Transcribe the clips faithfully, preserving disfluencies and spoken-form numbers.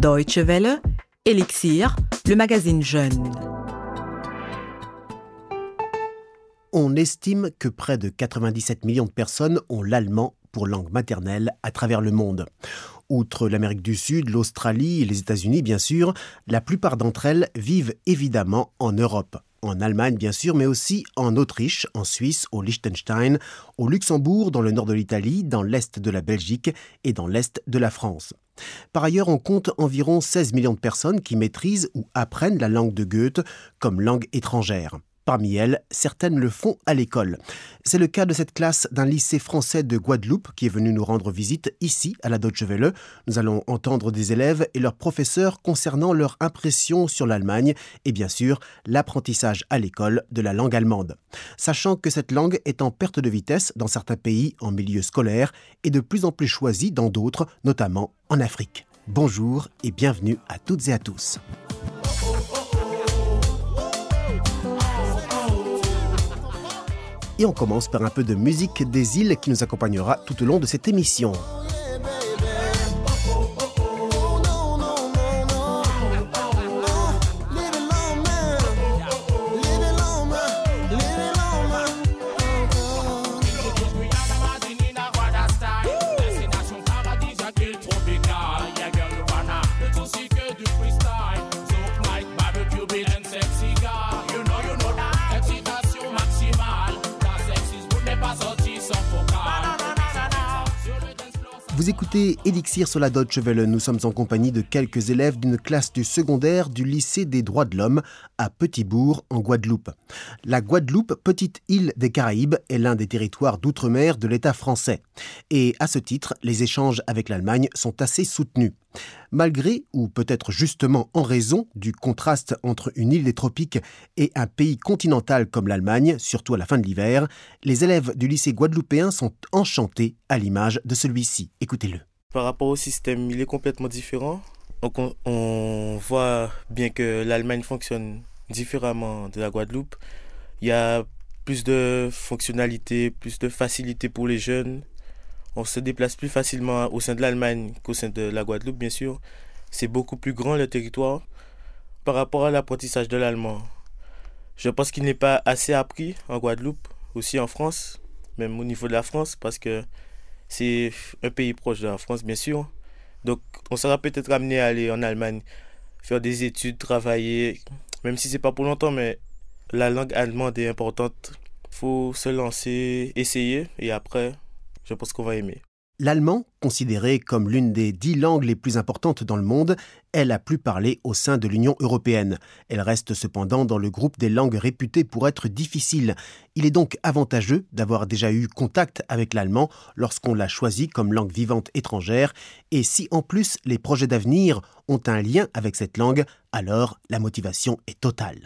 Deutsche Welle, Elixir, le magazine Jeune. On estime que près de quatre-vingt-dix-sept millions de personnes ont l'allemand pour langue maternelle à travers le monde. Outre l'Amérique du Sud, l'Australie et les États-Unis, bien sûr, la plupart d'entre elles vivent évidemment en Europe. En Allemagne, bien sûr, mais aussi en Autriche, en Suisse, au Liechtenstein, au Luxembourg, dans le nord de l'Italie, dans l'est de la Belgique et dans l'est de la France. Par ailleurs, on compte environ seize millions de personnes qui maîtrisent ou apprennent la langue de Goethe comme langue étrangère. Parmi elles, certaines le font à l'école. C'est le cas de cette classe d'un lycée français de Guadeloupe qui est venu nous rendre visite ici à la Deutsche Welle. Nous allons entendre des élèves et leurs professeurs concernant leur impression sur l'Allemagne et bien sûr l'apprentissage à l'école de la langue allemande. Sachant que cette langue est en perte de vitesse dans certains pays en milieu scolaire et de plus en plus choisie dans d'autres, notamment en Afrique. Bonjour et bienvenue à toutes et à tous. Et on commence par un peu de musique des îles qui nous accompagnera tout au long de cette émission. Vous écoutez Elixir sur la Deutsche Welle. Nous sommes en compagnie de quelques élèves d'une classe du secondaire du lycée des droits de l'homme à Petit-Bourg, en Guadeloupe. La Guadeloupe, petite île des Caraïbes, est l'un des territoires d'outre-mer de l'État français. Et à ce titre, les échanges avec l'Allemagne sont assez soutenus. Malgré, ou peut-être justement en raison, du contraste entre une île des tropiques et un pays continental comme l'Allemagne, surtout à la fin de l'hiver, les élèves du lycée guadeloupéen sont enchantés à l'image de celui-ci. Écoutez-le. Par rapport au système, il est complètement différent. Donc on, on voit bien que l'Allemagne fonctionne différemment de la Guadeloupe. Il y a plus de fonctionnalités, plus de facilité pour les jeunes. On se déplace plus facilement au sein de l'Allemagne qu'au sein de la Guadeloupe, bien sûr. C'est beaucoup plus grand le territoire. Par rapport à l'apprentissage de l'allemand, je pense qu'il n'est pas assez appris en Guadeloupe, aussi en France, même au niveau de la France, parce que c'est un pays proche de la France, bien sûr. Donc, on sera peut-être amené à aller en Allemagne, faire des études, travailler, même si c'est pas pour longtemps, mais la langue allemande est importante. Il faut se lancer, essayer, et après, je pense qu'on va aimer. L'allemand, considéré comme l'une des dix langues les plus importantes dans le monde, est la plus parlée au sein de l'Union européenne. Elle reste cependant dans le groupe des langues réputées pour être difficiles. Il est donc avantageux d'avoir déjà eu contact avec l'allemand lorsqu'on l'a choisi comme langue vivante étrangère. Et si en plus les projets d'avenir ont un lien avec cette langue, alors la motivation est totale.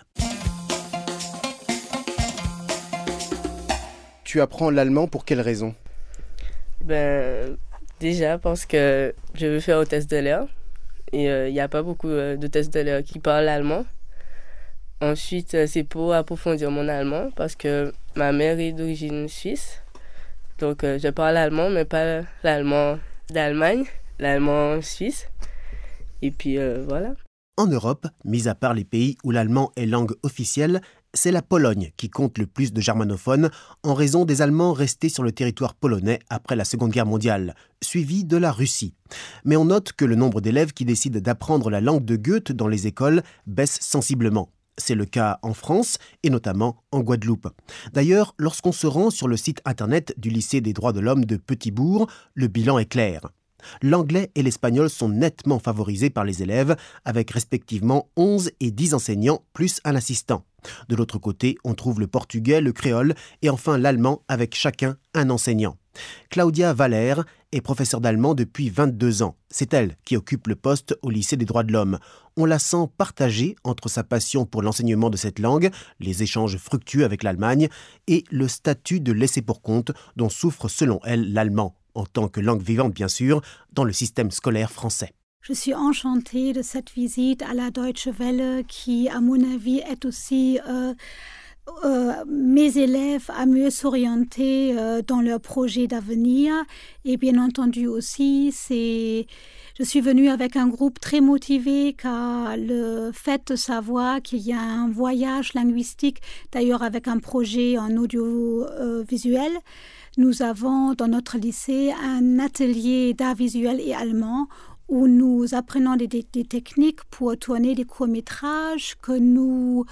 Tu apprends l'allemand pour quelle raison ? Ben, déjà parce que je veux faire au test de l'air et il euh, n'y a pas beaucoup euh, de tests de l'air qui parlent allemand. Ensuite, euh, c'est pour approfondir mon allemand parce que ma mère est d'origine suisse. Donc, euh, je parle allemand, mais pas l'allemand d'Allemagne, l'allemand suisse. Et puis, euh, voilà. En Europe, mis à part les pays où l'allemand est langue officielle, c'est la Pologne qui compte le plus de germanophones en raison des Allemands restés sur le territoire polonais après la Seconde Guerre mondiale, suivi de la Russie. Mais on note que le nombre d'élèves qui décident d'apprendre la langue de Goethe dans les écoles baisse sensiblement. C'est le cas en France et notamment en Guadeloupe. D'ailleurs, lorsqu'on se rend sur le site internet du lycée des droits de l'homme de Petit-Bourg, le bilan est clair. L'anglais et l'espagnol sont nettement favorisés par les élèves, avec respectivement onze et dix enseignants plus un assistant. De l'autre côté, on trouve le portugais, le créole et enfin l'allemand avec chacun un enseignant. Claudia Valère est professeure d'allemand depuis vingt-deux ans. C'est elle qui occupe le poste au lycée des droits de l'homme. On la sent partagée entre sa passion pour l'enseignement de cette langue, les échanges fructueux avec l'Allemagne et le statut de laissé-pour-compte dont souffre selon elle l'allemand, en tant que langue vivante bien sûr, dans le système scolaire français. Je suis enchantée de cette visite à la Deutsche Welle qui, à mon avis, est aussi euh, euh, mes élèves à mieux s'orienter euh, dans leurs projets d'avenir. Et bien entendu aussi, c'est, Je suis venue avec un groupe très motivé car le fait de savoir qu'il y a un voyage linguistique, d'ailleurs avec un projet en audiovisuel, euh, nous avons dans notre lycée un atelier d'art visuel et allemand où nous apprenons des, des, des techniques pour tourner des courts-métrages que nous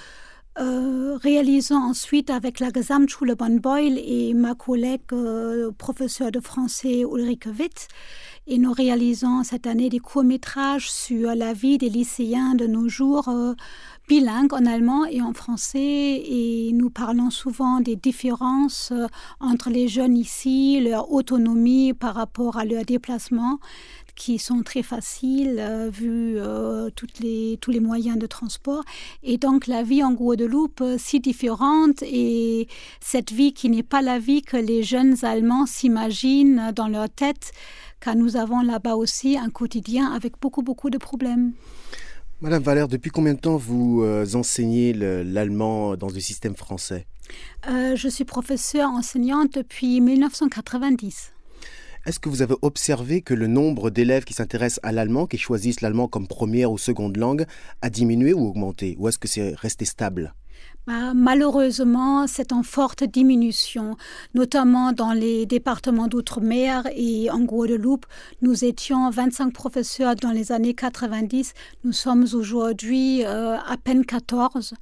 euh, réalisons ensuite avec la Gesamtschule Bonn-Beuel et ma collègue euh, professeure de français Ulrike Witt. Et nous réalisons cette année des courts-métrages sur la vie des lycéens de nos jours, euh, bilingues en allemand et en français. Et nous parlons souvent des différences euh, entre les jeunes ici, leur autonomie par rapport à leur déplacement, qui sont très faciles euh, vu euh, toutes les, tous les moyens de transport. Et donc la vie en Guadeloupe euh, si différente et cette vie qui n'est pas la vie que les jeunes Allemands s'imaginent dans leur tête, car nous avons là-bas aussi un quotidien avec beaucoup, beaucoup de problèmes. Madame Valère, depuis combien de temps vous euh, enseignez le, l'allemand dans le système français ? euh, Je suis professeure enseignante depuis dix-neuf cent quatre-vingt-dix. Est-ce que vous avez observé que le nombre d'élèves qui s'intéressent à l'allemand, qui choisissent l'allemand comme première ou seconde langue, a diminué ou augmenté ? Ou est-ce que c'est resté stable ? Bah, malheureusement, c'est en forte diminution, notamment dans les départements d'outre-mer et en Guadeloupe. Nous étions vingt-cinq professeurs dans les années quatre-vingt-dix. Nous sommes aujourd'hui euh, à peine quatorze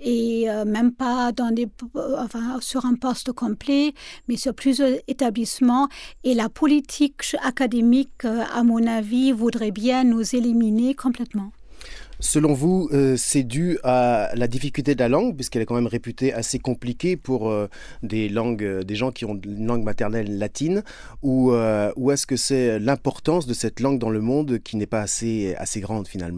et euh, même pas dans des, euh, enfin, sur un poste complet, mais sur plusieurs établissements. Et la politique académique, euh, à mon avis, voudrait bien nous éliminer complètement. Selon vous, euh, c'est dû à la difficulté de la langue, puisqu'elle est quand même réputée assez compliquée pour euh, des langues, euh, des gens qui ont une langue maternelle latine, ou, euh, ou est-ce que c'est l'importance de cette langue dans le monde qui n'est pas assez, assez grande finalement ?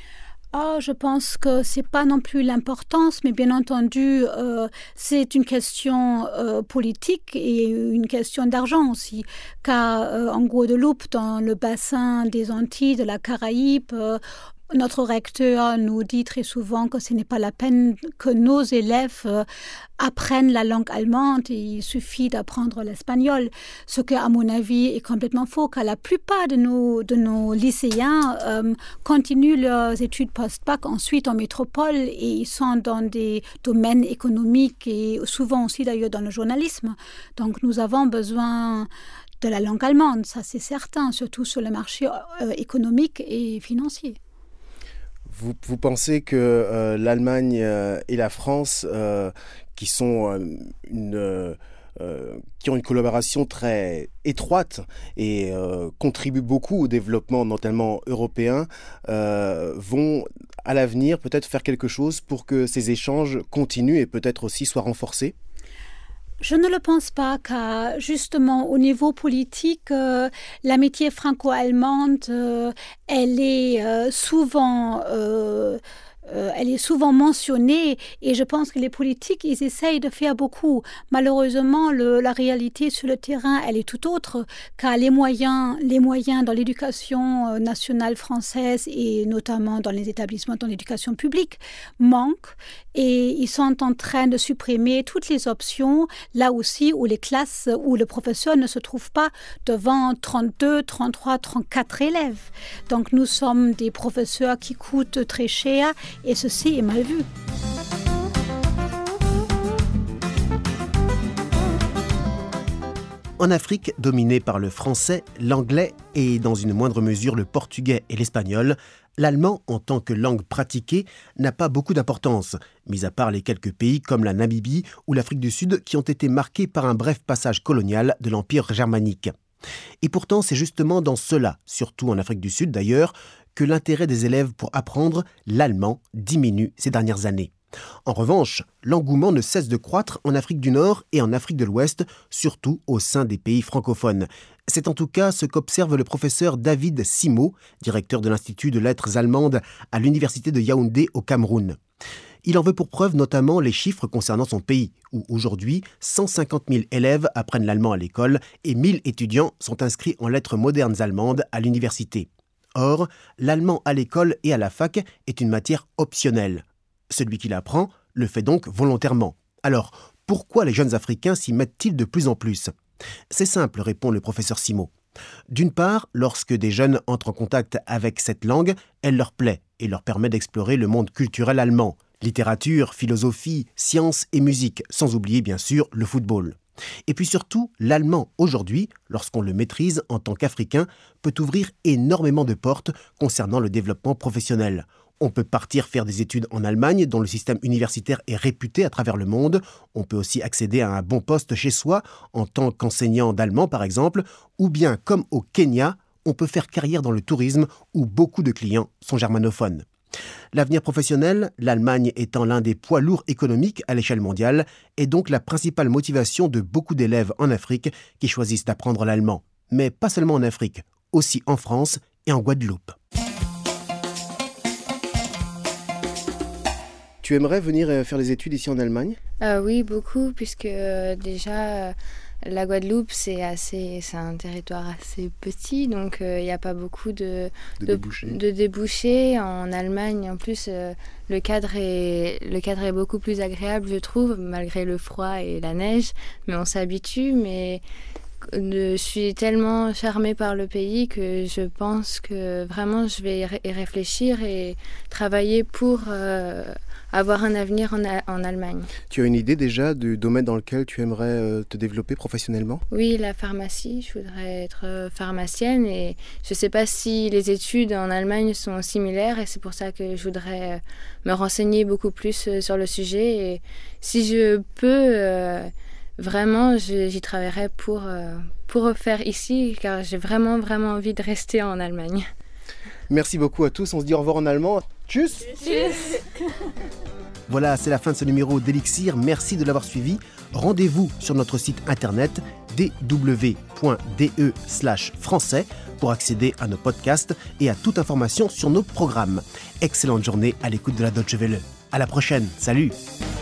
Oh, je pense que c'est pas non plus l'importance, mais bien entendu, euh, c'est une question euh, politique et une question d'argent aussi. Car euh, en Guadeloupe, dans le bassin des Antilles, de la Caraïbe, euh, notre recteur nous dit très souvent que ce n'est pas la peine que nos élèves euh, apprennent la langue allemande, il suffit d'apprendre l'espagnol, ce qui, à mon avis, est complètement faux, car la plupart de nos, de nos lycéens euh, continuent leurs études post-bac ensuite en métropole et ils sont dans des domaines économiques et souvent aussi d'ailleurs dans le journalisme. Donc nous avons besoin de la langue allemande, ça c'est certain, surtout sur le marché euh, économique et financier. Vous, vous pensez que euh, l'Allemagne euh, et la France, euh, qui sont euh, une, euh, qui ont une collaboration très étroite et euh, contribuent beaucoup au développement, notamment européen, euh, vont à l'avenir peut-être faire quelque chose pour que ces échanges continuent et peut-être aussi soient renforcés ? Je ne le pense pas, car justement au niveau politique, euh, l'amitié franco-allemande, euh, elle est euh, souvent, euh, euh, elle est souvent mentionnée et je pense que les politiques, ils essayent de faire beaucoup. Malheureusement, le, la réalité sur le terrain, elle est tout autre, car les moyens, les moyens dans l'éducation nationale française et notamment dans les établissements dans l'éducation publique manquent. Et ils sont en train de supprimer toutes les options, là aussi où les classes, où le professeur ne se trouve pas devant trente-deux, trente-trois, trente-quatre élèves. Donc nous sommes des professeurs qui coûtent très cher et ceci est mal vu. En Afrique, dominée par le français, l'anglais et dans une moindre mesure le portugais et l'espagnol, l'allemand, en tant que langue pratiquée, n'a pas beaucoup d'importance, mis à part les quelques pays comme la Namibie ou l'Afrique du Sud qui ont été marqués par un bref passage colonial de l'Empire germanique. Et pourtant, c'est justement dans cela, surtout en Afrique du Sud d'ailleurs, que l'intérêt des élèves pour apprendre l'allemand diminue ces dernières années. En revanche, l'engouement ne cesse de croître en Afrique du Nord et en Afrique de l'Ouest, surtout au sein des pays francophones. C'est en tout cas ce qu'observe le professeur David Simo, directeur de l'Institut de lettres allemandes à l'Université de Yaoundé au Cameroun. Il en veut pour preuve notamment les chiffres concernant son pays, où aujourd'hui cent cinquante mille élèves apprennent l'allemand à l'école et mille étudiants sont inscrits en lettres modernes allemandes à l'université. Or, l'allemand à l'école et à la fac est une matière optionnelle. Celui qui l'apprend le fait donc volontairement. Alors, pourquoi les jeunes Africains s'y mettent-ils de plus en plus ? C'est simple, répond le professeur Simo. D'une part, lorsque des jeunes entrent en contact avec cette langue, elle leur plaît et leur permet d'explorer le monde culturel allemand. Littérature, philosophie, sciences et musique, sans oublier bien sûr le football. Et puis surtout, l'allemand aujourd'hui, lorsqu'on le maîtrise en tant qu'Africain, peut ouvrir énormément de portes concernant le développement professionnel. On peut partir faire des études en Allemagne, dont le système universitaire est réputé à travers le monde. On peut aussi accéder à un bon poste chez soi, en tant qu'enseignant d'allemand par exemple, ou bien, comme au Kenya, on peut faire carrière dans le tourisme, où beaucoup de clients sont germanophones. L'avenir professionnel, l'Allemagne étant l'un des poids lourds économiques à l'échelle mondiale, est donc la principale motivation de beaucoup d'élèves en Afrique qui choisissent d'apprendre l'allemand. Mais pas seulement en Afrique, aussi en France et en Guadeloupe. Tu aimerais venir faire des études ici en Allemagne ? euh, Oui, beaucoup, puisque euh, déjà... Euh... La Guadeloupe, c'est, assez, c'est un territoire assez petit, donc il euh, n'y a pas beaucoup de, de, de, débouchés. de débouchés. En Allemagne, en plus, euh, le, cadre est, le cadre est beaucoup plus agréable, je trouve, malgré le froid et la neige. Mais on s'habitue, mais je suis tellement charmée par le pays que je pense que vraiment, je vais y réfléchir et travailler pour... Euh, avoir un avenir en, en Allemagne. Tu as une idée déjà du domaine dans lequel tu aimerais euh, te développer professionnellement ? Oui, la pharmacie. Je voudrais être pharmacienne et je ne sais pas si les études en Allemagne sont similaires et c'est pour ça que je voudrais me renseigner beaucoup plus sur le sujet. Et si je peux, euh, vraiment, je, j'y travaillerai pour, euh, pour faire ici car j'ai vraiment, vraiment envie de rester en Allemagne. Merci beaucoup à tous. On se dit au revoir en allemand. Tchuss. Tchuss. Voilà, c'est la fin de ce numéro d'Elixir. Merci de l'avoir suivi. Rendez-vous sur notre site internet d w point d e slash français pour accéder à nos podcasts et à toute information sur nos programmes. Excellente journée à l'écoute de la Deutsche Welle. À la prochaine. Salut.